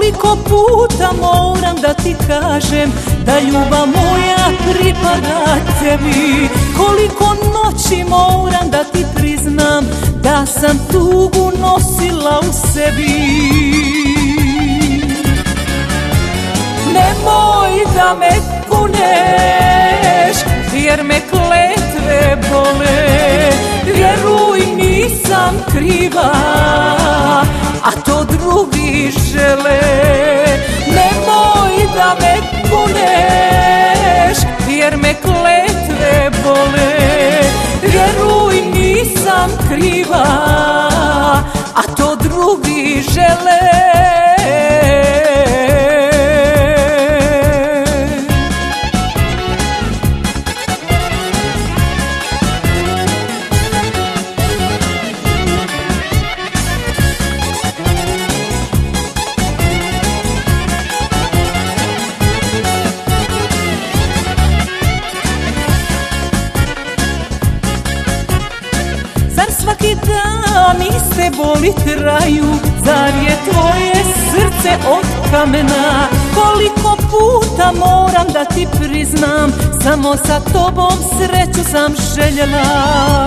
Koliko puta moram da ti kažem da ljubav moja pripada tebi. Koliko noći moram da ti priznam da sam tugu nosila u sebi. Nemoj da me kuneš jer me kletve bole. Vjeruj, nisam kriva, a to drugi žele. Nemoj da me kuneš jer me kletve bole. Vjeruj, nisam kriva, a to drugi žele. Svaki dan iste boli traju, zar je tvoje srce od kamena? Koliko puta moram da ti priznam, samo sa tobom sreću sam željela.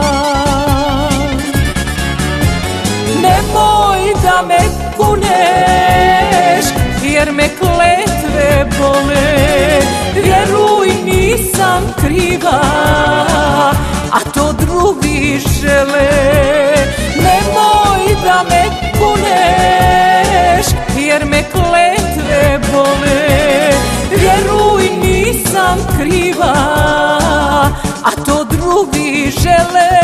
Nemoj da me kuneš jer me kletve bole. Vjeruj, nisam kriva, a to drugi žele. Nemoj da me kuneš jer me kletve bole. Vjeruj, nisam kriva, a to drugi žele.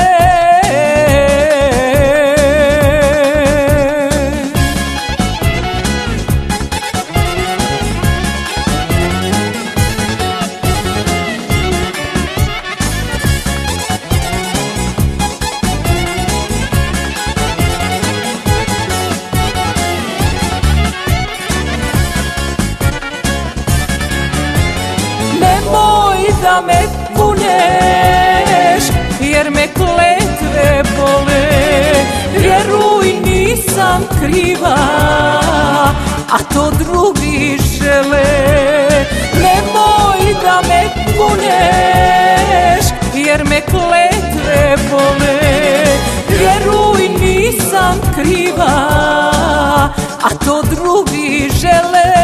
Nemoj da me kuneš jer me kletve bole. Vjeruj, nisam kriva, a to drugi žele. Nemoj da me kuneš jer me kletve bole. Vjeruj, nisam kriva, a to drugi žele.